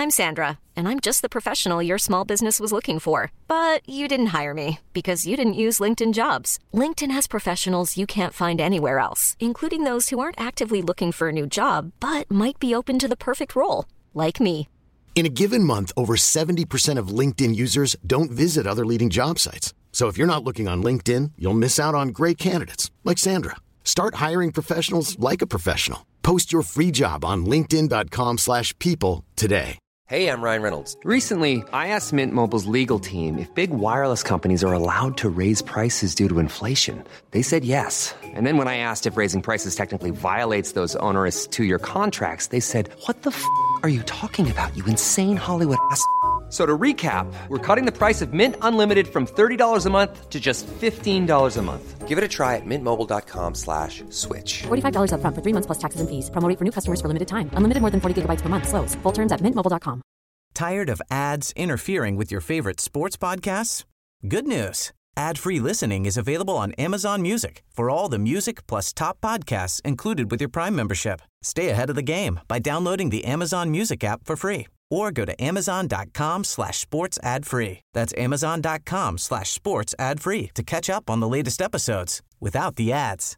I'm Sandra, and I'm just the professional your small business was looking for. But you didn't hire me because you didn't use LinkedIn Jobs. LinkedIn has professionals you can't find anywhere else, including those who aren't actively looking for a new job, but might be open to the perfect role, like me. In a given month, over 70% of LinkedIn users don't visit other leading job sites. So if you're not looking on LinkedIn, you'll miss out on great candidates like Sandra. Start hiring professionals like a professional. Post your free job on linkedin.com/people today. Hey, I'm Ryan Reynolds. Recently, I asked Mint Mobile's legal team if big wireless companies are allowed to raise prices due to inflation. They said yes. And then when I asked if raising prices technically violates those onerous two-year contracts, they said, "What the f*** are you talking about, you insane Hollywood ass?" So to recap, we're cutting the price of Mint Unlimited from $30 a month to just $15 a month. Give it a try at mintmobile.com/switch. $45 up front for 3 months plus taxes and fees. Promo rate for new customers for limited time. Unlimited more than 40 gigabytes per month. Slows full terms at mintmobile.com. Tired of ads interfering with your favorite sports podcasts? Good news. Ad-free listening is available on Amazon Music for all the music plus top podcasts included with your Prime membership. Stay ahead of the game by downloading the Amazon Music app for free or go to amazon.com/sports ad free. That's amazon.com/sports ad free to catch up on the latest episodes without the ads.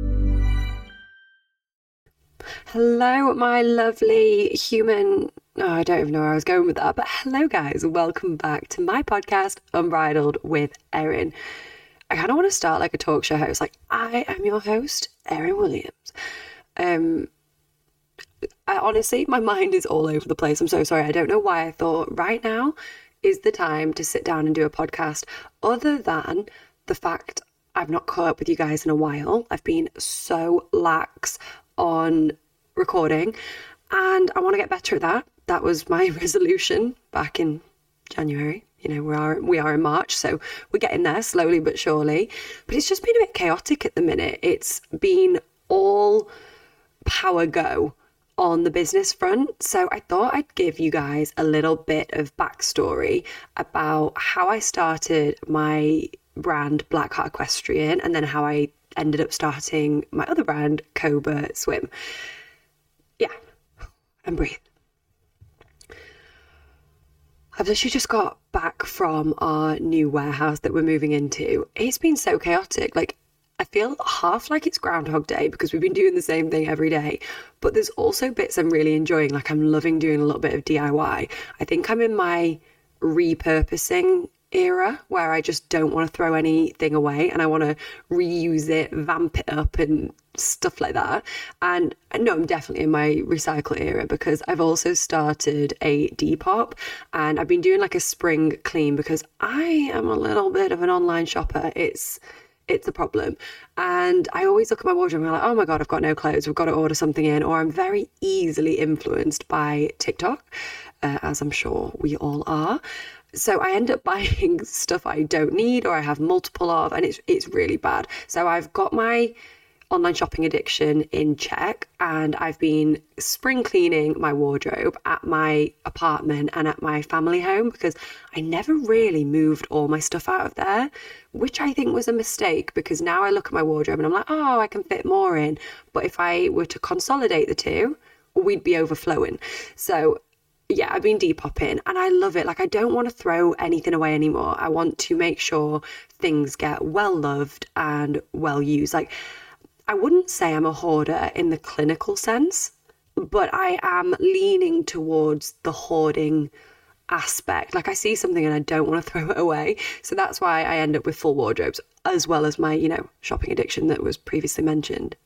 Hello, my lovely human... Oh, I don't even know where I was going with that, but hello guys, welcome back to my podcast, Unbridled with Erin. I kind of want to start like a talk show host. Like, I am your host, Erin Williams. Honestly, my mind is all over the place. I'm so sorry. I don't know why I thought right now is the time to sit down and do a podcast, other than the fact I've not caught up with you guys in a while. I've been so lax on recording and I want to get better at that. That was my resolution back in January. You know, we are in March, so we're getting there slowly but surely. But it's just been a bit chaotic at the minute. It's been all power go on the business front. So I thought I'd give you guys a little bit of backstory about how I started my brand Blackheart Equestrian and then how I ended up starting my other brand, Cobra Swim. Yeah, and breathe. I've literally just got back from our new warehouse that we're moving into. It's been so chaotic. Like, I feel half like it's Groundhog Day because we've been doing the same thing every day. But there's also bits I'm really enjoying. Like, I'm loving doing a little bit of DIY. I think I'm in my repurposing era where I just don't want to throw anything away and I want to reuse it, vamp it up and stuff like that. And no, I'm definitely in my recycle era because I've also started a Depop and I've been doing like a spring clean because I am a little bit of an online shopper. It's a problem. And I always look at my wardrobe and I'm like, oh my God, I've got no clothes. We've got to order something in. Or I'm very easily influenced by TikTok, as I'm sure we all are. So I end up buying stuff I don't need or I have multiple of, and it's really bad. So I've got my online shopping addiction in check and I've been spring cleaning my wardrobe at my apartment and at my family home because I never really moved all my stuff out of there, which I think was a mistake because now I look at my wardrobe and I'm like, oh, I can fit more in. But if I were to consolidate the two, we'd be overflowing. So yeah, I've been depopping and I love it. Like, I don't want to throw anything away anymore. I want to make sure things get well loved and well used. Like, I wouldn't say I'm a hoarder in the clinical sense, but I am leaning towards the hoarding aspect. Like, I see something and I don't want to throw it away. So that's why I end up with full wardrobes, as well as my, shopping addiction that was previously mentioned.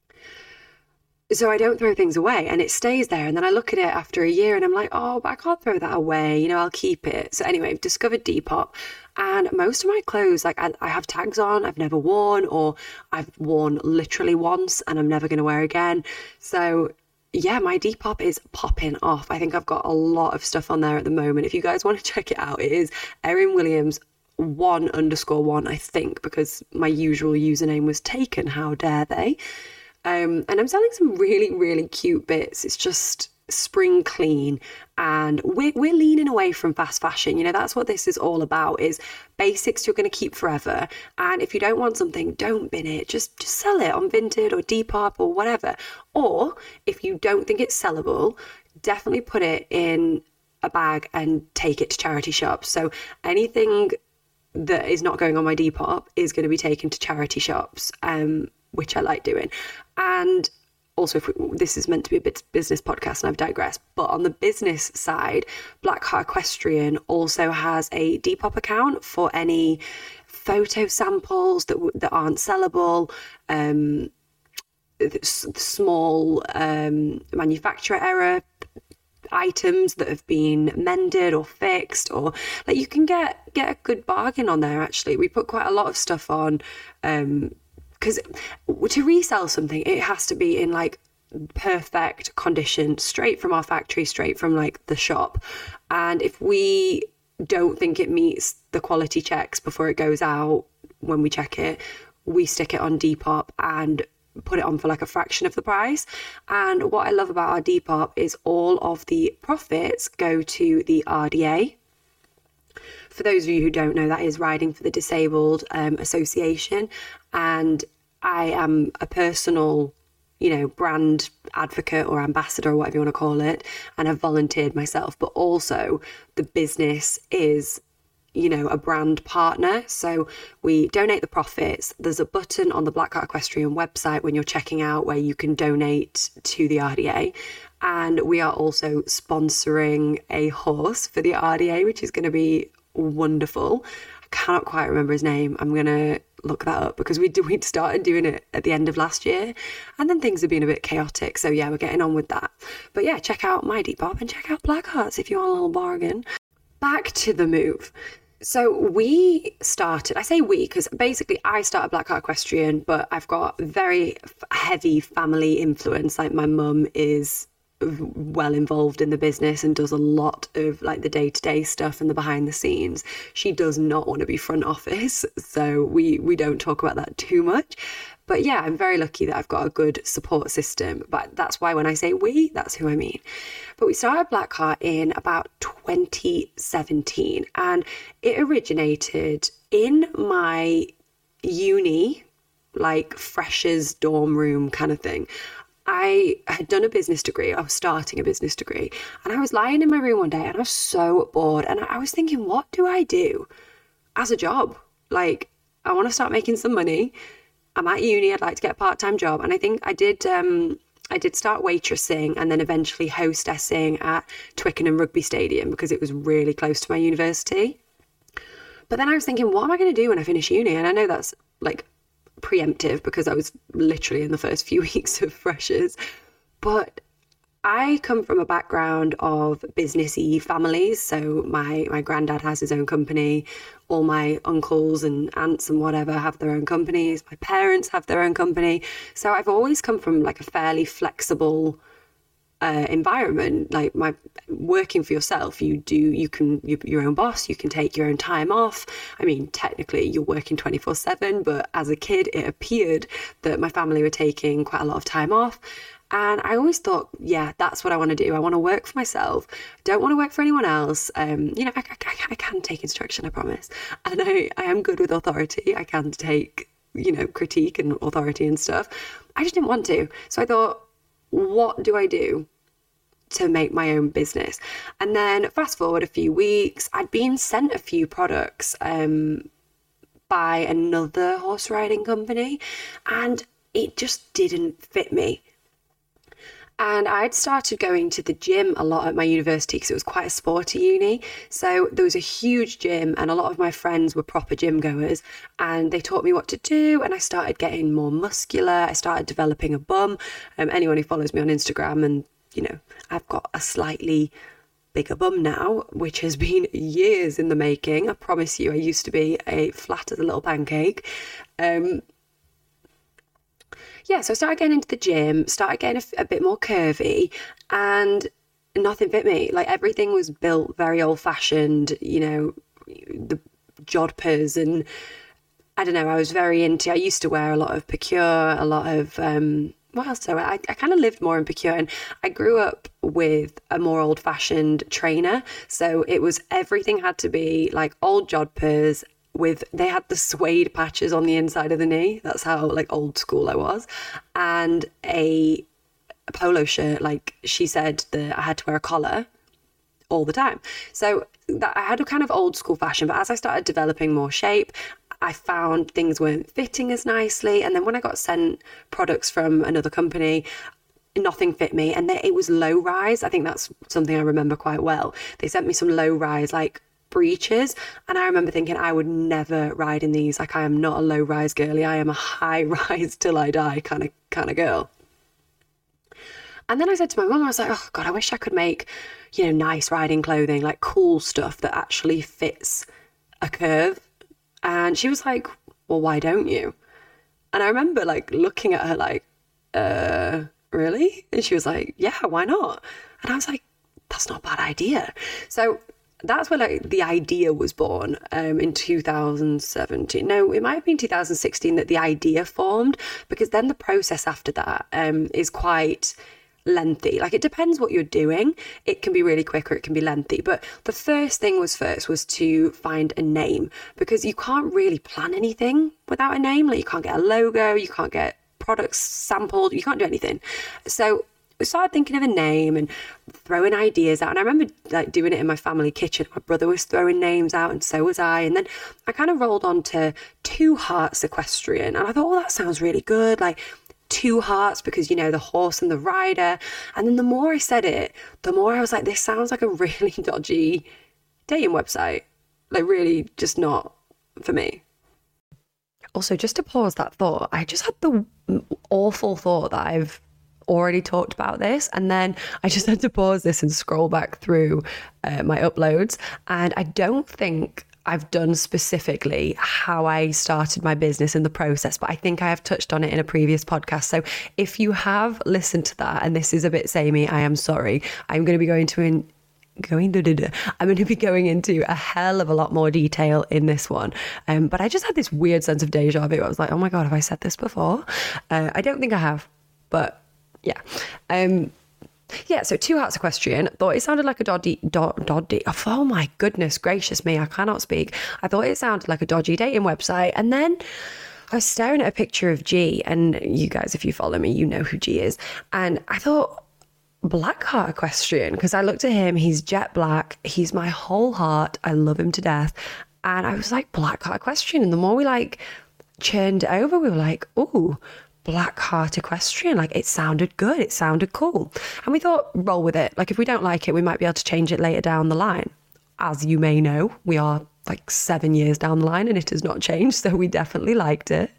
So I don't throw things away and it stays there. And then I look at it after a year and I'm like, oh, but I can't throw that away. I'll keep it. So anyway, I've discovered Depop and most of my clothes, like I have tags on, I've never worn, or I've worn literally once and I'm never going to wear again. So yeah, my Depop is popping off. I think I've got a lot of stuff on there at the moment. If you guys want to check it out, it is Erin Williams 1_1, I think, because my usual username was taken. How dare they? And I'm selling some really, really cute bits. It's just spring clean and we're leaning away from fast fashion. That's what this is all about, is basics you're going to keep forever. And if you don't want something, don't bin it. Just sell it on Vinted or Depop or whatever. Or if you don't think it's sellable, definitely put it in a bag and take it to charity shops. So anything that is not going on my Depop is going to be taken to charity shops, which I like doing. And also, this is meant to be a business podcast and I've digressed, but on the business side, Blackheart Equestrian also has a Depop account for any photo samples that aren't sellable, small manufacturer error items that have been mended or fixed, or like you can get a good bargain on there. Actually, we put quite a lot of stuff on, because to resell something, it has to be in like perfect condition, straight from our factory, straight from like the shop. And if we don't think it meets the quality checks before it goes out, when we check it, we stick it on Depop and put it on for like a fraction of the price. And what I love about our Depop is all of the profits go to the RDA. For those of you who don't know, that is Riding for the Disabled Association. And I am a personal, brand advocate or ambassador or whatever you want to call it, and have volunteered myself. But also the business is, a brand partner. So we donate the profits. There's a button on the Blackheart Equestrian website when you're checking out where you can donate to the RDA. And we are also sponsoring a horse for the RDA, which is going to be wonderful. I cannot quite remember his name. I'm going to look that up because we'd started doing it at the end of last year and then things have been a bit chaotic. So yeah, we're getting on with that. But yeah, check out my Depop and check out Blackheart's if you want a little bargain. Back to the move. So we started, I say we, because basically I started Blackheart Equestrian, but I've got very heavy family influence. Like my mum is well involved in the business and does a lot of like the day-to-day stuff and the behind the scenes. She does not want to be front office, so we don't talk about that too much. But yeah, I'm very lucky that I've got a good support system. But that's why when I say we, that's who I mean. But we started Blackheart in about 2017, and it originated in my uni, like freshers dorm room kind of thing. I had done a business degree. I was starting a business degree, and I was lying in my room one day and I was so bored, and I was thinking, what do I do as a job? Like, I want to start making some money. I'm at uni. I'd like to get a part-time job. And I think I did start waitressing and then eventually hostessing at Twickenham Rugby Stadium because it was really close to my university. But then I was thinking, what am I going to do when I finish uni? And I know that's like preemptive because I was literally in the first few weeks of freshers. But I come from a background of businessy families. So my granddad has his own company. All my uncles and aunts and whatever have their own companies. My parents have their own company. So I've always come from like a fairly flexible environment. Like my working for yourself, you're your own boss. You can take your own time off. I mean, technically you're working 24/7, but as a kid, it appeared that my family were taking quite a lot of time off. And I always thought, yeah, that's what I want to do. I want to work for myself. Don't want to work for anyone else. I can take instruction, I promise. And I am good with authority. I can take, critique and authority and stuff. I just didn't want to. So I thought, what do I do to make my own business? And then fast forward a few weeks, I'd been sent a few products by another horse riding company, and it just didn't fit me. And I'd started going to the gym a lot at my university because it was quite a sporty uni. So there was a huge gym and a lot of my friends were proper gym goers, and they taught me what to do, and I started getting more muscular. I started developing a bum. Anyone who follows me on Instagram, and I've got a slightly bigger bum now, which has been years in the making. I promise you, I used to be flat as a little pancake. So I started getting into the gym, started getting a bit more curvy, and nothing fit me. Like, everything was built very old-fashioned, the jodhpurs, and I don't know, I used to wear a lot of Pecure, a lot of, what else? So I kind of lived more in Pecure, and I grew up with a more old-fashioned trainer. So everything had to be like old jodhpurs, they had the suede patches on the inside of the knee. That's how like old school I was. And a polo shirt, like she said that I had to wear a collar all the time. So that I had a kind of old school fashion, but as I started developing more shape, I found things weren't fitting as nicely. And then when I got sent products from another company, nothing fit me. And it was low rise. I think that's something I remember quite well. They sent me some low rise, like breeches. And I remember thinking I would never ride in these. Like, I am not a low rise girly. I am a high rise till I die kind of girl. And then I said to my mum, I was like, oh God, I wish I could make, nice riding clothing, like cool stuff that actually fits a curve. And she was like, well, why don't you? And I remember like looking at her like, really? And she was like, yeah, why not? And I was like, that's not a bad idea. So that's where like the idea was born in 2017. No, it might have been 2016 that the idea formed, because then the process after that is quite lengthy. Like, it depends what you're doing. It can be really quick or it can be lengthy. But the first thing was to find a name, because you can't really plan anything without a name. Like, you can't get a logo, you can't get products sampled, you can't do anything. So we started thinking of a name and throwing ideas out. And I remember like doing it in my family kitchen. My brother was throwing names out and so was I. And then I kind of rolled on to Two Hearts Equestrian. And I thought, oh, that sounds really good. Like, two hearts, because the horse and the rider. And then the more I said it, the more I was like, this sounds like a really dodgy dating website. Like, really just not for me. Also, just to pause that thought, I just had the awful thought that I've already talked about this, and then I just had to pause this and scroll back through my uploads, and I don't think I've done specifically how I started my business in the process, but I think I have touched on it in a previous podcast. So if you have listened to that and this is a bit samey, I am sorry. I'm going to be going into a hell of a lot more detail in this one. But I just had this weird sense of deja vu. I was like, oh my God, have I said this before? I don't think I have, but yeah. So Two Hearts Equestrian, thought it sounded like a dodgy, oh my goodness gracious me, I cannot speak. I thought it sounded like a dodgy dating website. And then I was staring at a picture of G, and you guys, if you follow me, you know who G is. And I thought, Blackheart Equestrian, because I looked at him, he's jet black, he's my whole heart, I love him to death. And I was like, Blackheart Equestrian. And the more we like churned it over, we were like, ooh, Blackheart Equestrian, like, it sounded good, it sounded cool. And we thought, roll with it. Like, if we don't like it, we might be able to change it later down the line. As you may know, we are like 7 years down the line and it has not changed, so we definitely liked it.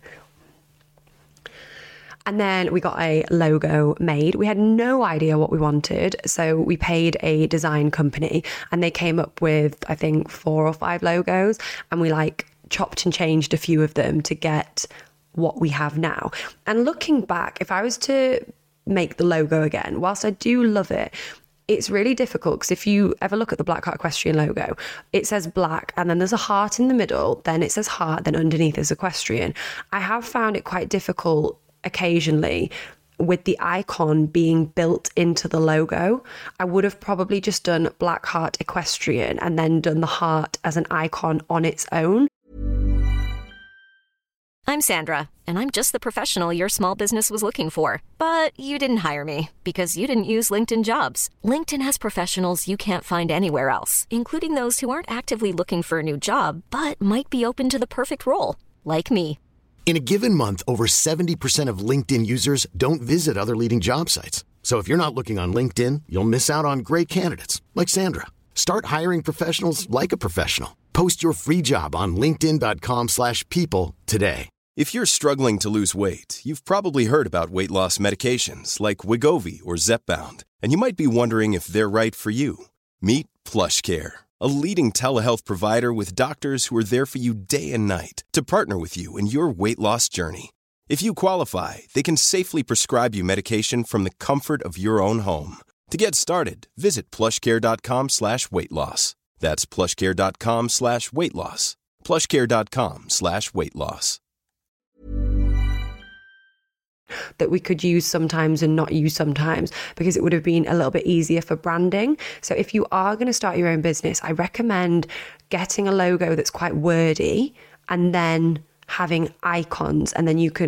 And then we got a logo made. We had no idea what we wanted, so we paid a design company and they came up with, I think, 4 or 5 logos, and we like chopped and changed a few of them to get what we have now. And looking back, if I was to make the logo again, whilst I do love it, it's really difficult, because if you ever look at the Blackheart Equestrian logo, it says black and then there's a heart in the middle, then it says heart, then underneath is equestrian. I have found it quite difficult occasionally with the icon being built into the logo. I would have probably just done Blackheart Equestrian and then done the heart as an icon on its own. I'm Sandra, and I'm just the professional your small business was looking for. But you didn't hire me because you didn't use LinkedIn Jobs. LinkedIn has professionals you can't find anywhere else, including those who aren't actively looking for a new job, but might be open to the perfect role, like me. In a given month, over 70% of LinkedIn users don't visit other leading job sites. So if you're not looking on LinkedIn, you'll miss out on great candidates like Sandra. Start hiring professionals like a professional. Post your free job on linkedin.com/people today. If you're struggling to lose weight, you've probably heard about weight loss medications like Wegovy or Zepbound, and you might be wondering if they're right for you. Meet PlushCare, a leading telehealth provider with doctors who are there for you day and night to partner with you in your weight loss journey. If you qualify, they can safely prescribe you medication from the comfort of your own home. To get started, visit plushcare.com/weightloss. That's plushcare.com/weightloss. plushcare.com/weightloss. That we could use sometimes and not use sometimes, because it would have been a little bit easier for branding. So if you are going to start your own business, I recommend getting a logo that's quite wordy and then having icons, and then you can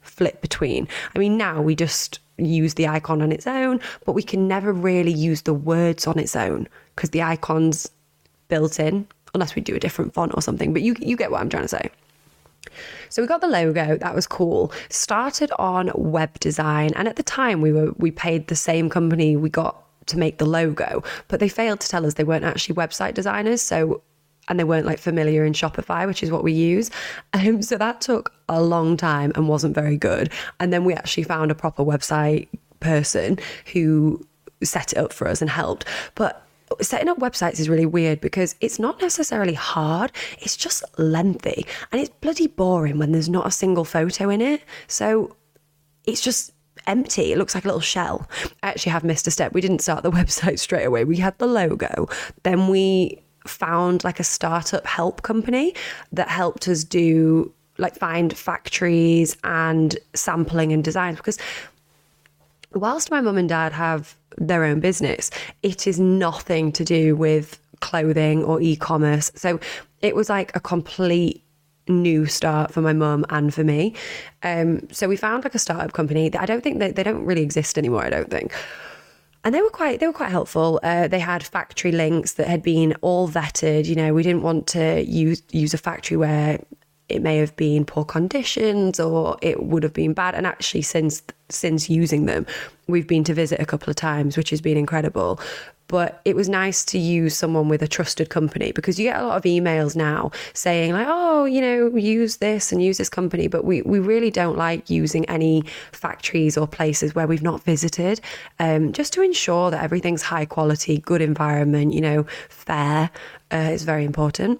flip between. I mean, now we just use the icon on its own, but we can never really use the words on its own because the icon's built in, unless we do a different font or something. But you get what I'm trying to say. So we got the logo, that was cool. Started on web design, and at the time we paid the same company we got to make the logo, but they failed to tell us they weren't actually website designers, and they weren't like familiar in Shopify, which is what we use. So that took a long time and wasn't very good. And then we actually found a proper website person who set it up for us and helped. But setting up websites is really weird because it's not necessarily hard, it's just lengthy. And it's bloody boring when there's not a single photo in it. So it's just empty. It looks like a little shell. I actually have missed a step. We didn't start the website straight away. We had the logo. Then we found like a startup help company that helped us find factories and sampling and designs, because whilst my mum and dad have their own business, it is nothing to do with clothing or e-commerce. So it was like a complete new start for my mum and for me. So we found like a startup company that I don't think they don't really exist anymore, I don't think. And they were quite helpful. They had factory links that had been all vetted. You know, we didn't want to use a factory where it may have been poor conditions or it would have been bad. And actually, since using them, we've been to visit a couple of times, which has been incredible. But it was nice to use someone with a trusted company, because you get a lot of emails now saying like, oh, you know, use this and use this company. But we really don't like using any factories or places where we've not visited, just to ensure that everything's high quality, good environment, you know, fair is very important.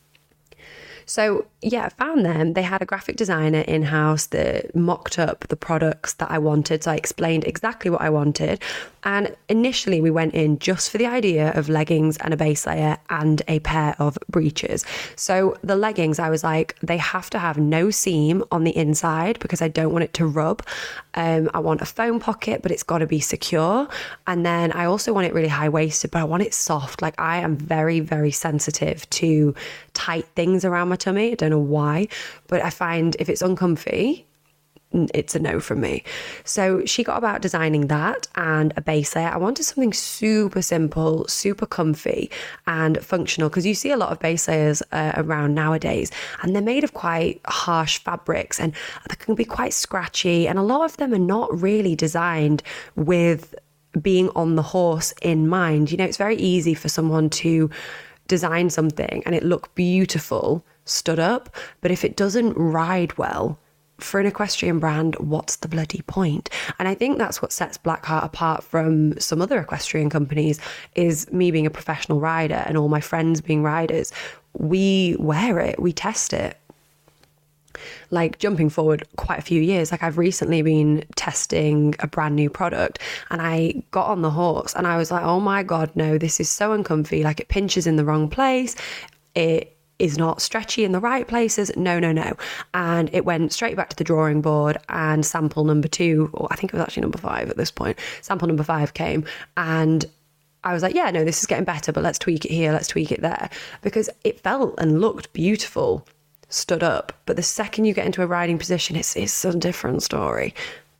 So yeah, found them. They had a graphic designer in-house that mocked up the products that I wanted. So I explained exactly what I wanted. And initially we went in just for the idea of leggings and a base layer and a pair of breeches. So the leggings, I was like, they have to have no seam on the inside because I don't want it to rub. I want a foam pocket, but it's got to be secure. And then I also want it really high-waisted, but I want it soft. Like, I am very, very sensitive to tight things around my tummy. I don't know why, but I find if it's uncomfy, it's a no from me. So she got about designing that and a base layer. I wanted something super simple, super comfy and functional, because you see a lot of base layers around nowadays, and they're made of quite harsh fabrics and they can be quite scratchy, and a lot of them are not really designed with being on the horse in mind. You know, it's very easy for someone to design something and it look beautiful stood up, but if it doesn't ride well for an equestrian brand, what's the bloody point? And I think that's what sets Blackheart apart from some other equestrian companies, is me being a professional rider and all my friends being riders. We wear it, we test it. Like, jumping forward quite a few years, like I've recently been testing a brand new product and I got on the horse and I was like, oh my God, no, this is so uncomfy. Like, it pinches in the wrong place. It is not stretchy in the right places. No. And it went straight back to the drawing board, and sample number 2, or I think it was actually number 5 at this point, sample number 5 came, and I was like, yeah, no, this is getting better, but let's tweak it here, let's tweak it there, because it felt and looked beautiful stood up. But the second you get into a riding position, it's a different story.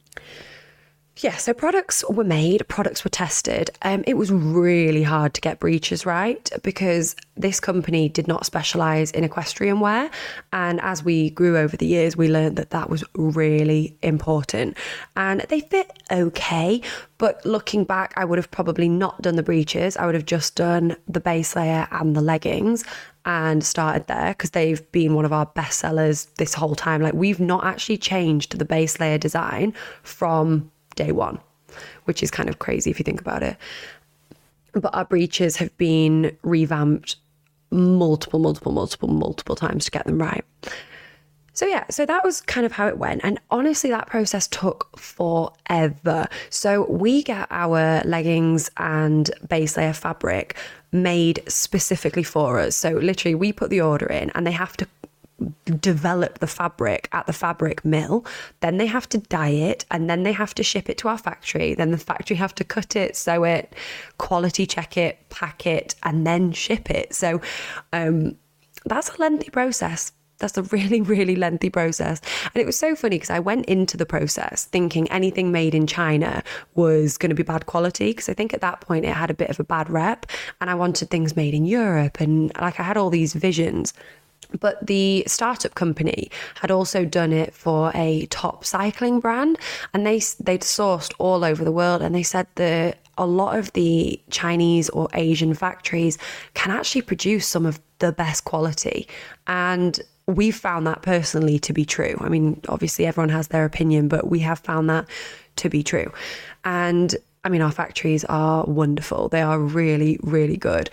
Yeah, so products were made, products were tested. It was really hard to get breeches right because this company did not specialise in equestrian wear. And as we grew over the years, we learned that that was really important. And they fit okay, but looking back, I would have probably not done the breeches. I would have just done the base layer and the leggings and started there, because they've been one of our best sellers this whole time. Like, we've not actually changed the base layer design from day one, which is kind of crazy if you think about it. But our breeches have been revamped multiple times to get them right. So yeah, so that was kind of how it went. And honestly, that process took forever. So we get our leggings and base layer fabric made specifically for us. So literally we put the order in and they have to develop the fabric at the fabric mill, then they have to dye it, and then they have to ship it to our factory, then the factory have to cut it, sew it, quality check it, pack it, and then ship it. So that's a lengthy process. That's a really, really lengthy process. And it was so funny because I went into the process thinking anything made in China was going to be bad quality, because I think at that point it had a bit of a bad rep, and I wanted things made in Europe, and like I had all these visions. But the startup company had also done it for a top cycling brand, and they'd sourced all over the world, and they said that a lot of the Chinese or Asian factories can actually produce some of the best quality. And we found that personally to be true. I mean, obviously everyone has their opinion, but we have found that to be true. And I mean, our factories are wonderful. They are really, really good.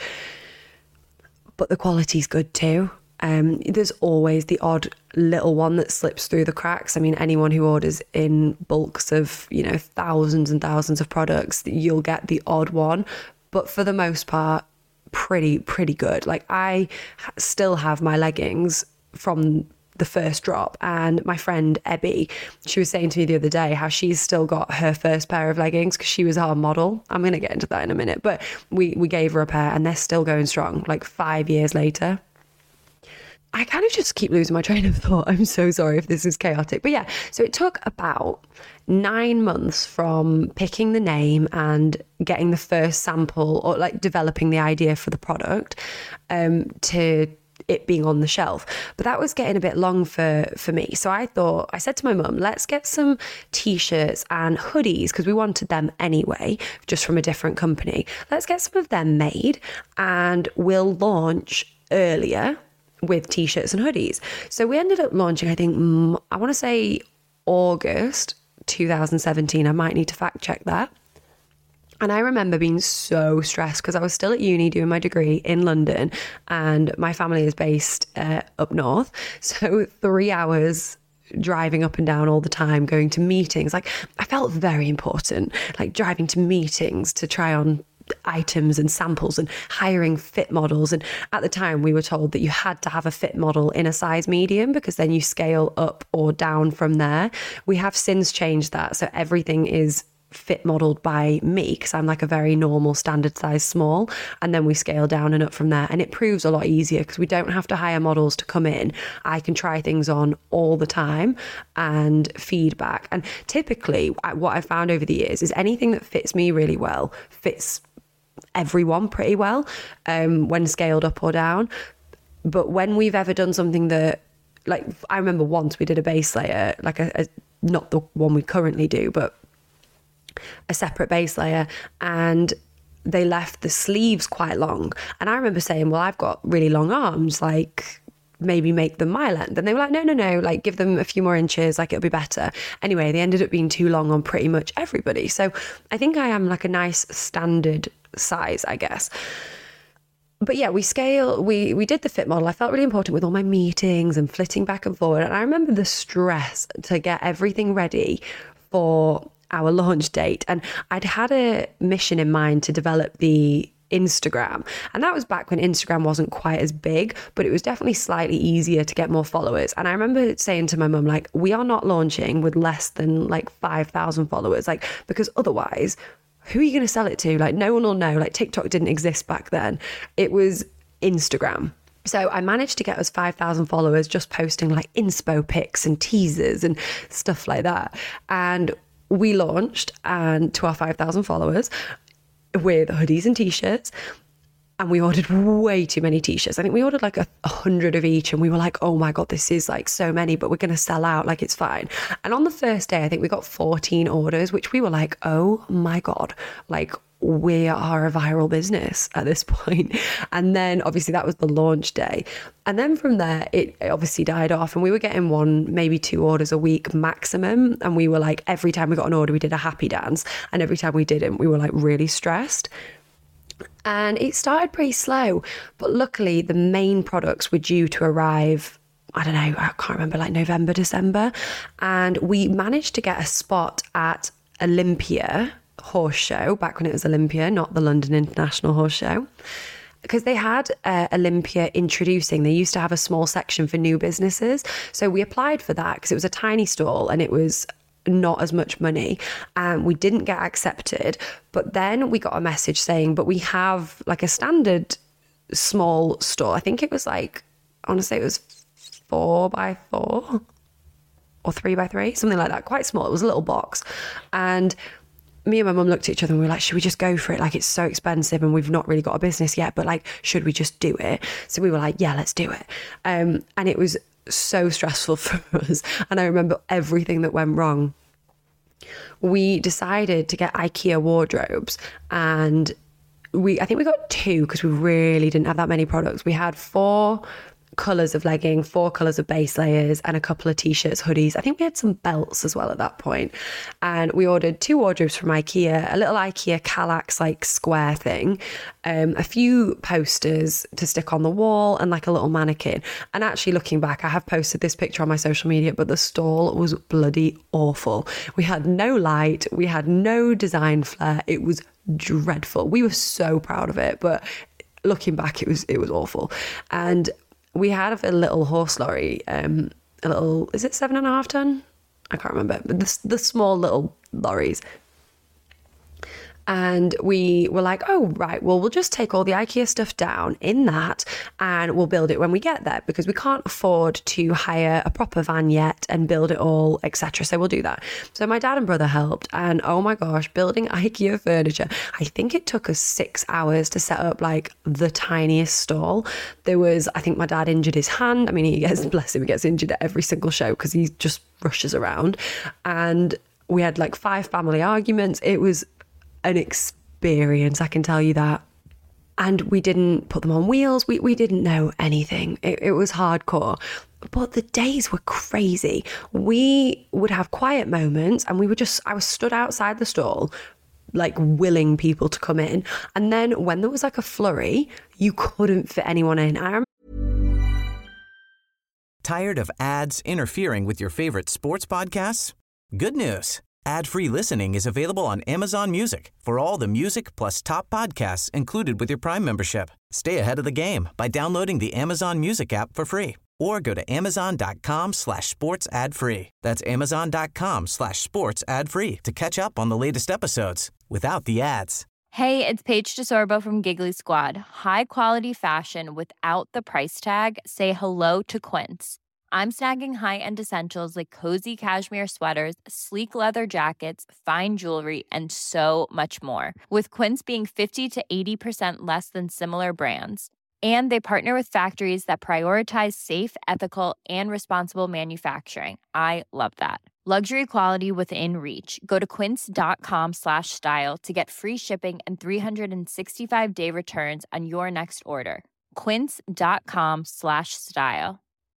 But the quality's good too. There's always the odd little one that slips through the cracks. I mean, anyone who orders in bulks of, thousands and thousands of products, you'll get the odd one. But for the most part, pretty good. Like, I still have my leggings from the first drop, and my friend Ebby, she was saying to me the other day how she's still got her first pair of leggings because she was our model. I'm going to get into that in a minute, but we gave her a pair and they're still going strong, like 5 years later. I kind of just keep losing my train of thought. I'm so sorry if this is chaotic. But yeah, so it took about 9 months from picking the name and getting the first sample, or like developing the idea for the product, to it being on the shelf. But that was getting a bit long for me. So I said to my mum, let's get some t-shirts and hoodies, because we wanted them anyway, just from a different company. Let's get some of them made and we'll launch earlier with t-shirts and hoodies. So we ended up launching, I think, I want to say August 2017. I might need to fact check that. And I remember being so stressed because I was still at uni doing my degree in London, and my family is based up north. So 3 hours driving up and down all the time, going to meetings. Like, I felt very important, like driving to meetings to try on items and samples and hiring fit models. And at the time we were told that you had to have a fit model in a size medium because then you scale up or down from there. We have since changed that. So everything is fit modeled by me because I'm like a very normal standard size small, and then we scale down and up from there, and it proves a lot easier because we don't have to hire models to come in. I can try things on all the time and feedback. And typically what I've found over the years is anything that fits me really well fits everyone pretty well, when scaled up or down. But when we've ever done something that, like, I remember once we did a base layer, like a not the one we currently do, but a separate base layer, and they left the sleeves quite long. And I remember saying, well, I've got really long arms, like maybe make them my length. And they were like, no, like give them a few more inches, like it'll be better. Anyway, they ended up being too long on pretty much everybody. So I think I am like a nice standard size, I guess. But yeah, we did the fit model. I felt really important with all my meetings and flitting back and forward. And I remember the stress to get everything ready for our launch date. And I'd had a mission in mind to develop the Instagram. And that was back when Instagram wasn't quite as big, but it was definitely slightly easier to get more followers. And I remember saying to my mum, like, we are not launching with less than like 5,000 followers, like, because otherwise, who are you going to sell it to? Like, no one will know. Like, TikTok didn't exist back then. It was Instagram. So I managed to get us 5,000 followers just posting like inspo pics and teasers and stuff like that. And we launched and to our 5,000 followers with hoodies and t-shirts, and we ordered way too many t-shirts. I think we ordered like 100 of each, and we were like, oh my God, this is like so many, but we're going to sell out, like it's fine. And on the first day, I think we got 14 orders, which we were like, oh my God, like we are a viral business at this point. And then obviously that was the launch day. And then from there, it obviously died off, and we were getting 1, maybe 2 orders a week maximum. And we were like, every time we got an order, we did a happy dance. And every time we didn't, we were like really stressed. And it started pretty slow, but luckily the main products were due to arrive, I don't know, I can't remember, like November, December. And we managed to get a spot at Olympia Horse Show, back when it was Olympia, not the London International Horse Show, because they had Olympia introducing. They used to have a small section for new businesses. So we applied for that because it was a tiny stall and it was not as much money, and we didn't get accepted. But then we got a message saying, but we have like a standard small store. I think it was like, I want to say it was 4x4 or 3x3, something like that, quite small. It was a little box. And me and my mum looked at each other and we were like, should we just go for it? Like, it's so expensive and we've not really got a business yet, but like, should we just do it? So we were like, yeah, let's do it. And it was so stressful for us. And I remember everything that went wrong. We decided to get IKEA wardrobes, and I think we got 2 because we really didn't have that many products. We had 4 colours of legging, 4 colours of base layers, and a couple of t-shirts, hoodies. I think we had some belts as well at that point. And we ordered 2 wardrobes from IKEA, a little IKEA Kallax like square thing, a few posters to stick on the wall, and like a little mannequin. And actually, looking back, I have posted this picture on my social media, but the stall was bloody awful. We had no light, we had no design flair. It was dreadful. We were so proud of it, but looking back, it was awful. And we had a little horse lorry, a little, is it 7.5 ton? I can't remember, but the small little lorries. And we were like, oh, right, well, we'll just take all the IKEA stuff down in that and we'll build it when we get there, because we can't afford to hire a proper van yet and build it all, etc. So we'll do that. So my dad and brother helped, and oh my gosh, building IKEA furniture, I think it took us 6 hours to set up like the tiniest stall. I think my dad injured his hand. I mean, bless him, he gets injured at every single show because he just rushes around. And we had like 5 family arguments. It was an experience, I can tell you that. And we didn't put them on wheels. We didn't know anything. It was hardcore. But the days were crazy. We would have quiet moments and I was stood outside the stall, like willing people to come in. And then when there was like a flurry, you couldn't fit anyone in. Tired of ads interfering with your favorite sports podcasts? Good news. Ad-free listening is available on Amazon Music for all the music plus top podcasts included with your Prime membership. Stay ahead of the game by downloading the Amazon Music app for free, or go to amazon.com/sports ad free. That's amazon.com/sports ad free to catch up on the latest episodes without the ads. Hey, it's Paige DeSorbo from Giggly Squad. High quality fashion without the price tag. Say hello to Quince. I'm snagging high-end essentials like cozy cashmere sweaters, sleek leather jackets, fine jewelry, and so much more. With Quince being 50 to 80% less than similar brands. And they partner with factories that prioritize safe, ethical, and responsible manufacturing. I love that. Luxury quality within reach. Go to quince.com/style to get free shipping and 365-day returns on your next order. Quince.com/style.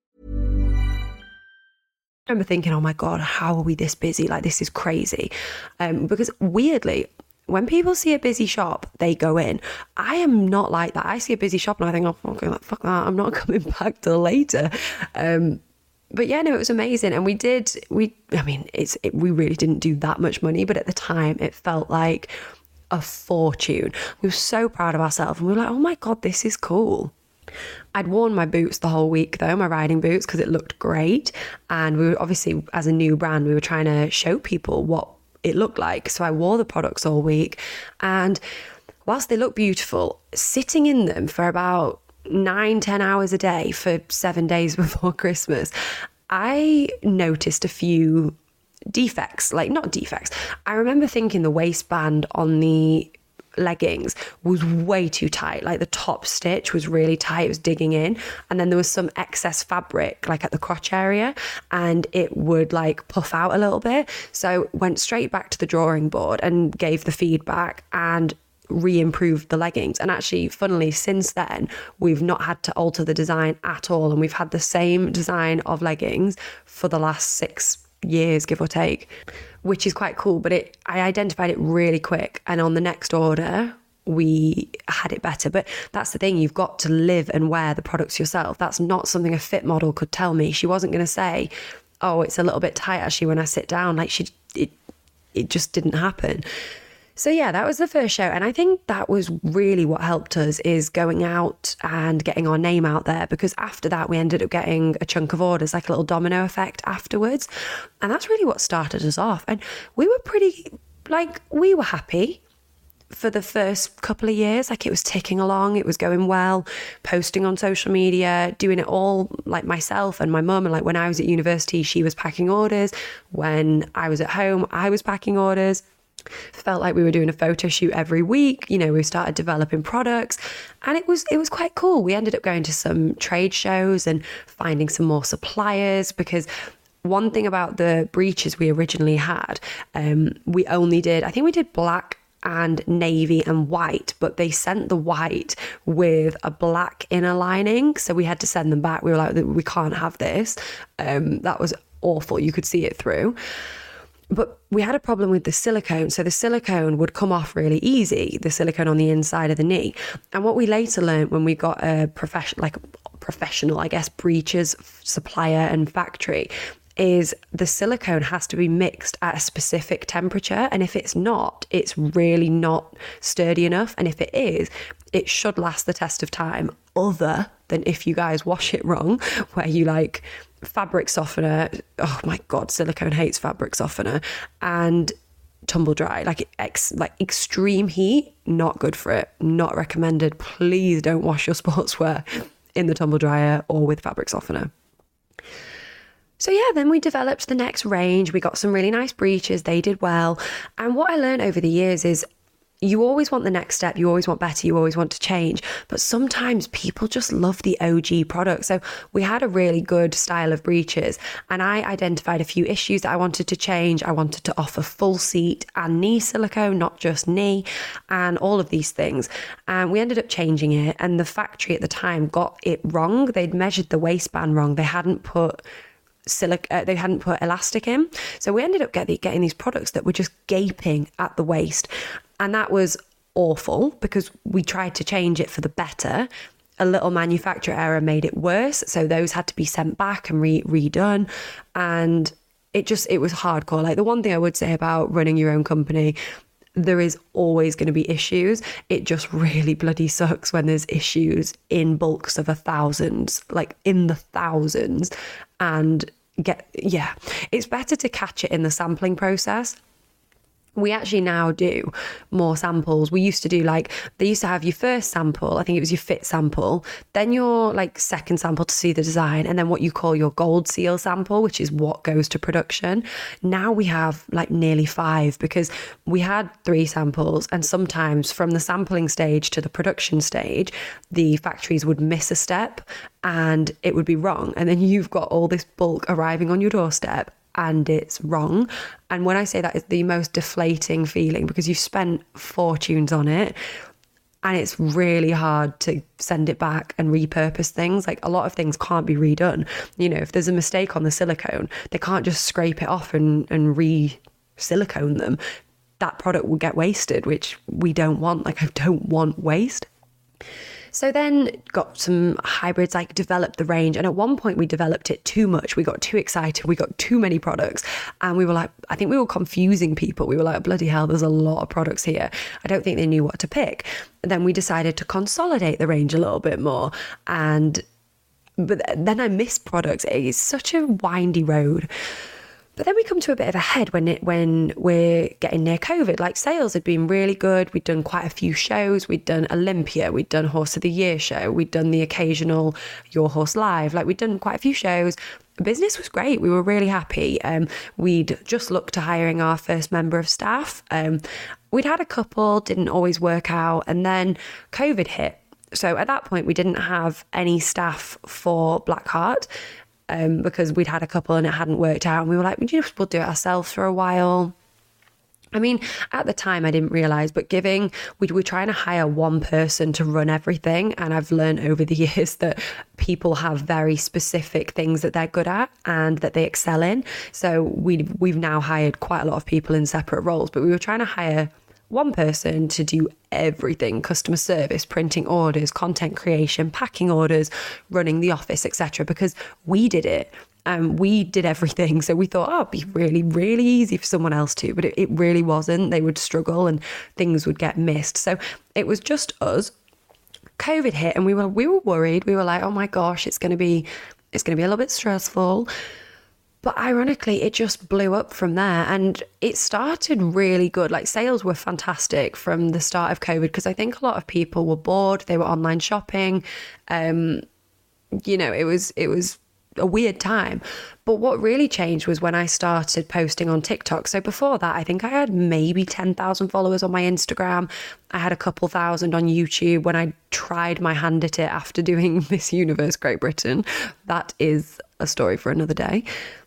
I remember thinking, oh my God, how are we this busy? Like, this is crazy. Because weirdly, when people see a busy shop, they go in. I am not like that. I see a busy shop and I think, oh, okay, fuck that. I'm not coming back till later. But yeah, no, it was amazing. And we really didn't do that much money, but at the time it felt like a fortune. We were so proud of ourselves and we were like, oh my God, this is cool. I'd worn my boots the whole week though, my riding boots, because it looked great. And we were obviously, as a new brand, we were trying to show people what it looked like. So I wore the products all week. And whilst they look beautiful, sitting in them for about 9-10 hours a day for 7 days before Christmas, I noticed a few defects, like not defects. I remember thinking the waistband on the leggings was way too tight. Like the top stitch was really tight, it was digging in, and then there was some excess fabric like at the crotch area and it would like puff out a little bit. So went straight back to the drawing board and gave the feedback and re-improved the leggings. And actually, funnily, since then we've not had to alter the design at all, and we've had the same design of leggings for the last 6 years, give or take, which is quite cool. But I identified it really quick, and on the next order we had it better. But that's the thing, you've got to live and wear the products yourself. That's not something a fit model could tell me. She wasn't going to say, oh, it's a little bit tight actually when I sit down. Like it just didn't happen. So yeah, that was the first show. And I think that was really what helped us, is going out and getting our name out there, because after that we ended up getting a chunk of orders, like a little domino effect afterwards. And that's really what started us off. And we were we were happy for the first couple of years. Like, it was ticking along, it was going well, posting on social media, doing it all like myself and my mum. And like when I was at university, she was packing orders. When I was at home, I was packing orders. Felt like we were doing a photo shoot every week. You know, we started developing products, and it was quite cool. We ended up going to some trade shows and finding some more suppliers, because one thing about the breeches we originally had, we only did, I think we did black and navy and white, but they sent the white with a black inner lining, so we had to send them back. We were like, we can't have this. That was awful. You could see it through. But we had a problem with the silicone. So the silicone would come off really easy, the silicone on the inside of the knee. And what we later learned when we got a professional, I guess, breeches supplier and factory, is the silicone has to be mixed at a specific temperature. And if it's not, it's really not sturdy enough. And if it is, it should last the test of time, other than if you guys wash it wrong, where you like fabric softener. Oh my God, silicone hates fabric softener. And tumble dry, like extreme heat, not good for it, not recommended. Please don't wash your sportswear in the tumble dryer or with fabric softener. So yeah, then we developed the next range. We got some really nice breeches. They did well. And what I learned over the years is you always want the next step. You always want better. You always want to change. But sometimes people just love the OG product. So we had a really good style of breeches, and I identified a few issues that I wanted to change. I wanted to offer full seat and knee silicone, not just knee, and all of these things. And we ended up changing it. And the factory at the time got it wrong. They'd measured the waistband wrong. They hadn't put elastic in. So we ended up getting these products that were just gaping at the waist. And that was awful, because we tried to change it for the better. A little manufacturer error made it worse. So those had to be sent back and redone. And it was hardcore. Like, the one thing I would say about running your own company, there is always going to be issues. It just really bloody sucks when there's issues in bulks of thousands, like in the thousands. And it's better to catch it in the sampling process. We actually now do more samples. We used to do they used to have your first sample, I think it was your fit sample, then your second sample to see the design, and then what you call your gold seal sample, which is what goes to production. Now we have nearly 5, because we had 3 samples, and sometimes from the sampling stage to the production stage, the factories would miss a step and it would be wrong. And then you've got all this bulk arriving on your doorstep and it's wrong. And when I say that, it's the most deflating feeling, because you've spent fortunes on it and it's really hard to send it back and repurpose things. Like, a lot of things can't be redone. You know, if there's a mistake on the silicone, they can't just scrape it off and re-silicone them. That product will get wasted, which we don't want. I don't want waste. So then got some hybrids, developed the range. And at one point we developed it too much. We got too excited. We got too many products. And we were I think we were confusing people. We were like, bloody hell, there's a lot of products here. I don't think they knew what to pick. And then we decided to consolidate the range a little bit more. But then I missed products. It's such a windy road. But then we come to a bit of a head when we're getting near COVID. Sales had been really good. We'd done quite a few shows. We'd done Olympia. We'd done Horse of the Year show. We'd done the occasional Your Horse Live. We'd done quite a few shows. Business was great. We were really happy. We'd just looked to hiring our first member of staff. We'd had a couple, didn't always work out. And then COVID hit. So at that point, we didn't have any staff for Blackheart. Because we'd had a couple and it hadn't worked out, and we were like, we'll do it ourselves for a while. I mean, at the time I didn't realise, but we're trying to hire one person to run everything, and I've learned over the years that people have very specific things that they're good at and that they excel in. So we've now hired quite a lot of people in separate roles, but we were trying to hire one person to do everything: customer service, printing orders, content creation, packing orders, running the office, etc. Because we did it. We did everything. So we thought, it'd be really, really easy for someone else to, but it really wasn't. They would struggle and things would get missed. So it was just us. COVID hit and we were worried. We were like, oh my gosh, it's going to be a little bit stressful. But ironically, it just blew up from there, and it started really good. Like, sales were fantastic from the start of COVID, because I think a lot of people were bored. They were online shopping. You know, it was a weird time. But what really changed was when I started posting on TikTok. So before that, I think I had maybe 10,000 followers on my Instagram. I had a couple thousand on YouTube when I tried my hand at it after doing Miss Universe Great Britain. That is a story for another day.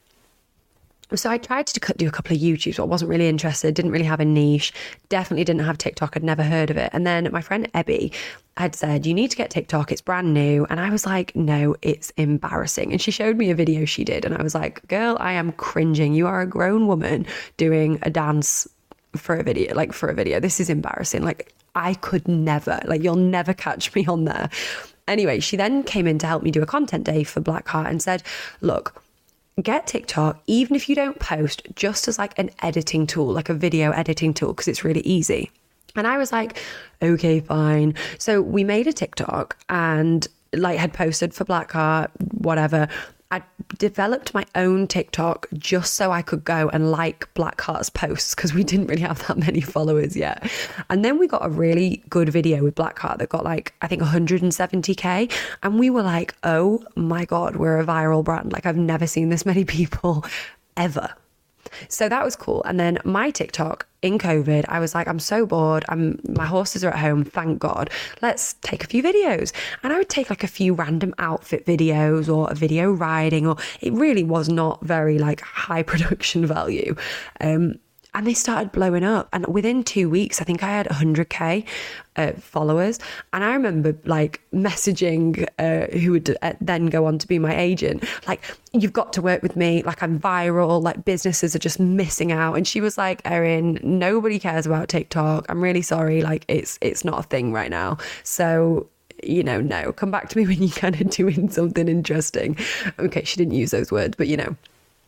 So I tried to do a couple of YouTubes, but I wasn't really interested, didn't really have a niche, definitely didn't have TikTok, I'd never heard of it. And then my friend Ebby had said, you need to get TikTok, it's brand new. And I was like, no, it's embarrassing. And she showed me a video she did, and I was like, girl, I am cringing. You are a grown woman doing a dance for a video. This is embarrassing. Like, I could never, like, you'll never catch me on there. Anyway, she then came in to help me do a content day for Blackheart and said, look, get TikTok, even if you don't post, just as like an editing tool, like a video editing tool, because it's really easy. And I was like, okay, fine. So we made a TikTok and like had posted for Blackheart, whatever. I developed my own TikTok just so I could go and like Blackheart's posts, because we didn't really have that many followers yet. And then we got a really good video with Blackheart that got like, I think 170k. And we were like, oh my God, we're a viral brand. Like, I've never seen this many people ever. So that was cool. And then my TikTok in COVID, I was like, I'm so bored. My horses are at home, thank God. Let's take a few videos. And I would take like a few random outfit videos or a video riding, or it really was not very like high production value. And they started blowing up. And within 2 weeks, I think I had 100k followers. And I remember like messaging who would then go on to be my agent, like, you've got to work with me. Like, I'm viral. Like, businesses are just missing out. And she was like, Erin, nobody cares about TikTok. I'm really sorry. Like, it's not a thing right now. So, you know, no, come back to me when you're kind of doing something interesting. Okay, she didn't use those words, but you know.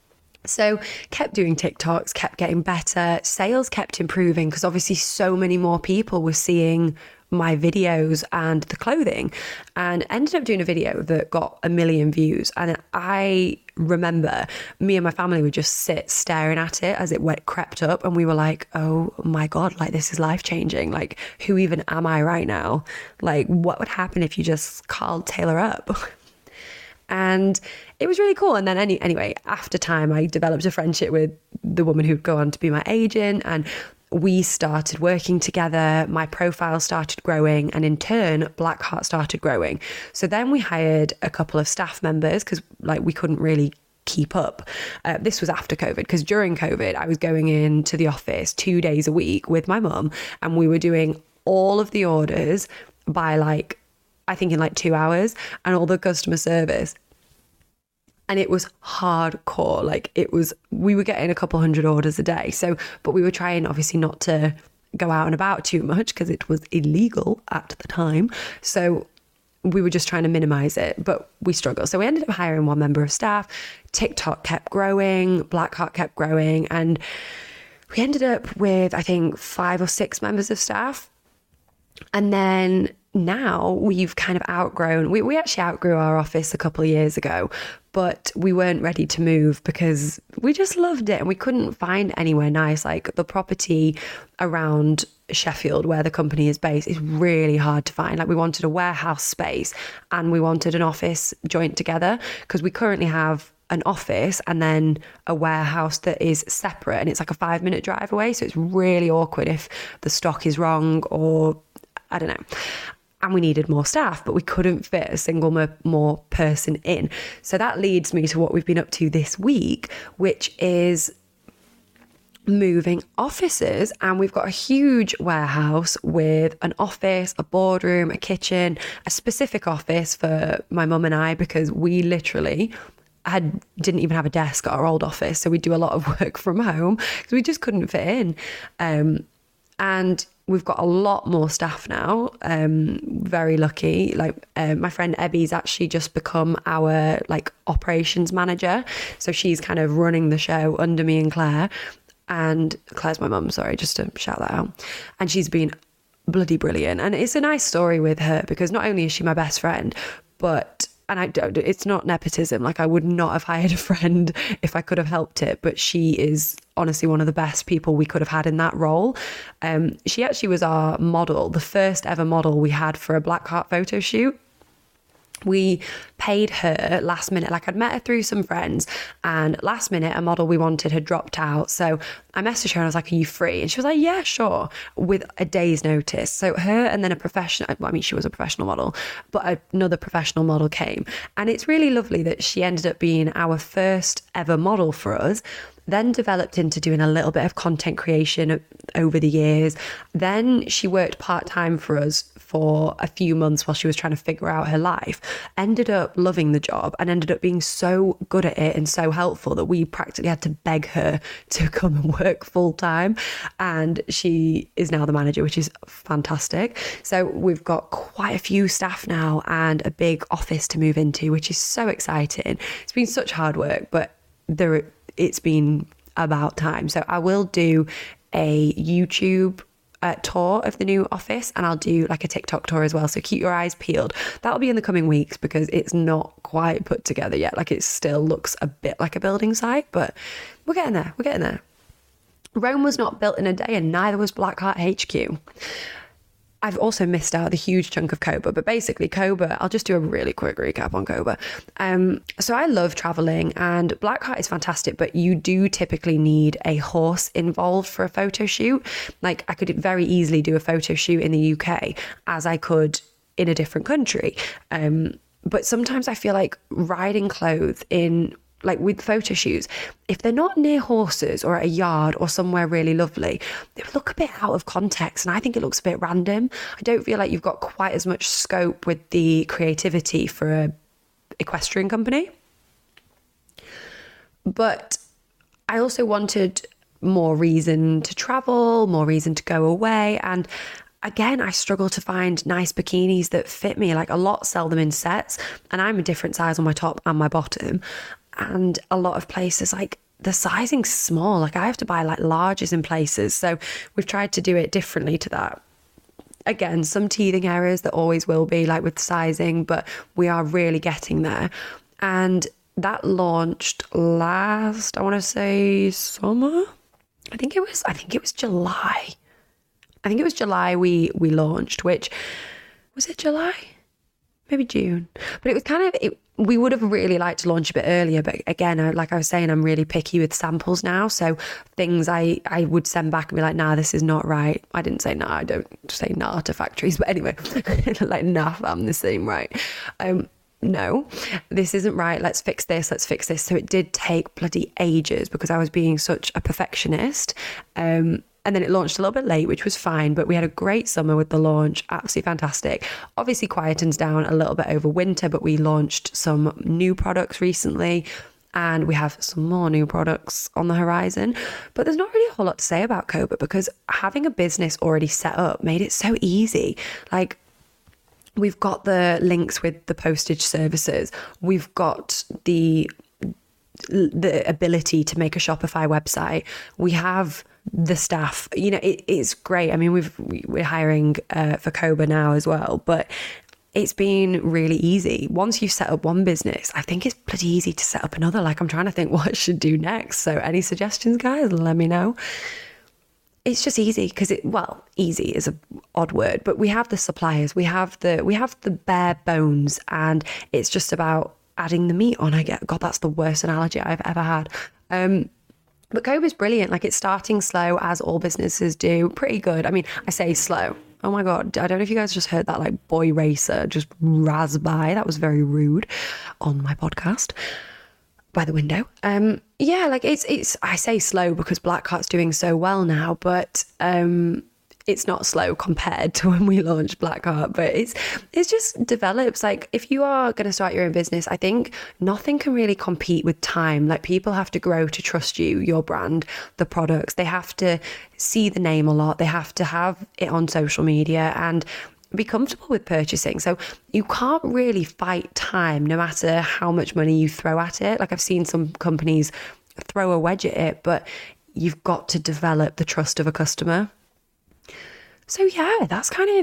So kept doing TikToks, kept getting better. Sales kept improving because obviously so many more people were seeing my videos and the clothing, and ended up doing a video that got 1 million views. And I remember me and my family would just sit staring at it as it crept up, and we were like, oh my God, like, this is life changing. Like, who even am I right now? Like, what would happen if you just called Taylor up? And it was really cool. And then anyway, after time, I developed a friendship with the woman who'd go on to be my agent, and we started working together. My profile started growing, and in turn, Blackheart started growing. So then we hired a couple of staff members because like we couldn't really keep up. This was after COVID, because during COVID, I was going into the office 2 days a week with my mum, and we were doing all of the orders by like, I think in like 2 hours, and all the customer service. And it was hardcore. Like, we were getting a couple hundred orders a day. So, but we were trying obviously not to go out and about too much because it was illegal at the time. So we were just trying to minimize it, but we struggled. So we ended up hiring one member of staff. TikTok kept growing, Blackheart kept growing. And we ended up with, I think, 5 or 6 members of staff. And then now we've kind of outgrown, we actually outgrew our office a couple of years ago, but we weren't ready to move because we just loved it and we couldn't find anywhere nice. Like, the property around Sheffield where the company is based is really hard to find. Like, we wanted a warehouse space and we wanted an office joint together, because we currently have an office and then a warehouse that is separate, and it's like a 5-minute drive away. So it's really awkward if the stock is wrong, or I don't know. And we needed more staff, but we couldn't fit a single more person in. So that leads me to what we've been up to this week, which is moving offices. And we've got a huge warehouse with an office, a boardroom, a kitchen, a specific office for my mum and I, because we literally didn't even have a desk at our old office. So we do a lot of work from home because we just couldn't fit in. And we've got a lot more staff now. Very lucky. Like, my friend Ebby's actually just become our like operations manager. So she's kind of running the show under me and Claire. And Claire's my mum, sorry, just to shout that out. And she's been bloody brilliant. And it's a nice story with her, because not only is she my best friend, but and it's not nepotism. Like, I would not have hired a friend if I could have helped it, but she is honestly one of the best people we could have had in that role. She actually was our model, the first ever model we had for a Blackheart photo shoot. We paid her last minute. Like, I'd met her through some friends, and last minute a model we wanted had dropped out. So I messaged her and I was like, are you free? And she was like, yeah, sure, with a day's notice. So her and then a professional, I mean, she was a professional model, but another professional model came. And it's really lovely that she ended up being our first ever model for us, then developed into doing a little bit of content creation over the years. Then she worked part-time for us for a few months while she was trying to figure out her life, ended up loving the job and ended up being so good at it and so helpful that we practically had to beg her to come and work full-time. And she is now the manager, which is fantastic. So we've got quite a few staff now and a big office to move into, which is so exciting. It's been such hard work, but it's been about time. So I will do a YouTube tour of the new office, and I'll do like a TikTok tour as well. So keep your eyes peeled. That'll be in the coming weeks because it's not quite put together yet. Like, it still looks a bit like a building site, but we're getting there. We're getting there. Rome was not built in a day, and neither was Blackheart HQ. I've also missed out the huge chunk of Coba, but basically Coba, I'll just do a really quick recap on Coba. So I love traveling, and Blackheart is fantastic, but you do typically need a horse involved for a photo shoot. Like, I could very easily do a photo shoot in the UK as I could in a different country. But sometimes I feel like riding clothes like with photo shoots, if they're not near horses or at a yard or somewhere really lovely, they look a bit out of context, and I think it looks a bit random. I don't feel like you've got quite as much scope with the creativity for a equestrian company. But I also wanted more reason to travel, more reason to go away, and again, I struggle to find nice bikinis that fit me. Like, a lot sell them in sets, and I'm a different size on my top and my bottom. And a lot of places, like, the sizing's small. Like, I have to buy like larges in places. So we've tried to do it differently to that. Again, some teething errors that always will be, like with sizing, but we are really getting there. And that launched last, I want to say summer. I think it was July. I think it was July we launched, which, was it July? Maybe June. But it was kind of, we would have really liked to launch a bit earlier. But again, like I was saying, I'm really picky with samples now. So things I would send back and be like, nah, this is not right. I didn't say nah. I don't say nah to factories. But anyway, like, nah, fam, this ain't right. No, this isn't right. Let's fix this. Let's fix this. So it did take bloody ages because I was being such a perfectionist. And then it launched a little bit late, which was fine, but we had a great summer with the launch. Absolutely fantastic. Obviously quietens down a little bit over winter, but we launched some new products recently, and we have some more new products on the horizon. But there's not really a whole lot to say about Coba because having a business already set up made it so easy. Like, we've got the links with the postage services. We've got the ability to make a Shopify website. We have the staff, you know, it's great. I mean, we're hiring for Coba now as well, but it's been really easy. Once you've set up one business, I think it's pretty easy to set up another. Like, I'm trying to think what I should do next. So any suggestions, guys, let me know. It's just easy because easy is an odd word, but we have the suppliers, we have the bare bones, and it's just about adding the meat on. God, that's the worst analogy I've ever had. But Coba's brilliant. Like, it's starting slow, as all businesses do. Pretty good. I mean, I say slow. Oh my God. I don't know if you guys just heard that, like, boy racer just razz by. That was very rude on my podcast by the window. Yeah, like, it's I say slow because Blackheart's doing so well now, but it's not slow compared to when we launched Blackheart, but it's just develops. Like, if you are going to start your own business, I think nothing can really compete with time. Like, people have to grow to trust you, your brand, the products. They have to see the name a lot. They have to have it on social media and be comfortable with purchasing. So you can't really fight time no matter how much money you throw at it. Like, I've seen some companies throw a wedge at it, but you've got to develop the trust of a customer. So yeah, that's kind of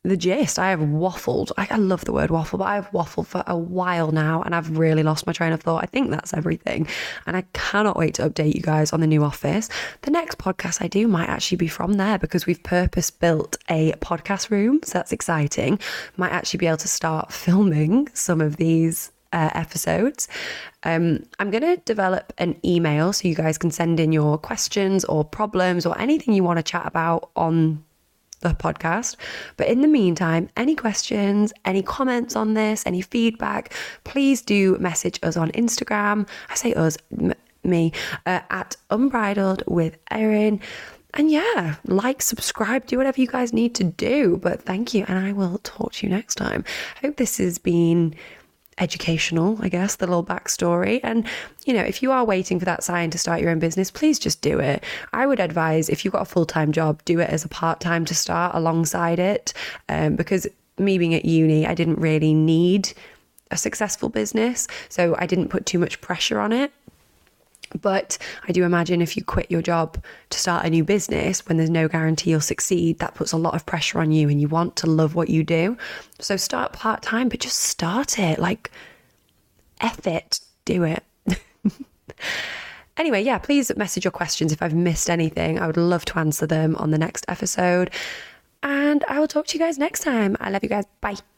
the gist. I have waffled. I love the word waffle, but I've waffled for a while now and I've really lost my train of thought. I think that's everything. And I cannot wait to update you guys on the new office. The next podcast I do might actually be from there because we've purpose built a podcast room. So that's exciting. Might actually be able to start filming some of these episodes. I'm going to develop an email so you guys can send in your questions or problems or anything you want to chat about on the podcast. But in the meantime, any questions, any comments on this, any feedback, please do message us on Instagram. I say us, me, at Unbridled with Erin. And yeah, like, subscribe, do whatever you guys need to do. But thank you, and I will talk to you next time. I hope this has been educational, I guess, the little backstory. And, you know, if you are waiting for that sign to start your own business, please just do it. I would advise, if you've got a full-time job, do it as a part-time to start alongside it. Because me being at uni, I didn't really need a successful business, so I didn't put too much pressure on it. But I do imagine if you quit your job to start a new business when there's no guarantee you'll succeed, that puts a lot of pressure on you and you want to love what you do. So start part-time, but just start it. Like, F it, do it. Anyway, yeah, please message your questions if I've missed anything. I would love to answer them on the next episode. And I will talk to you guys next time. I love you guys. Bye.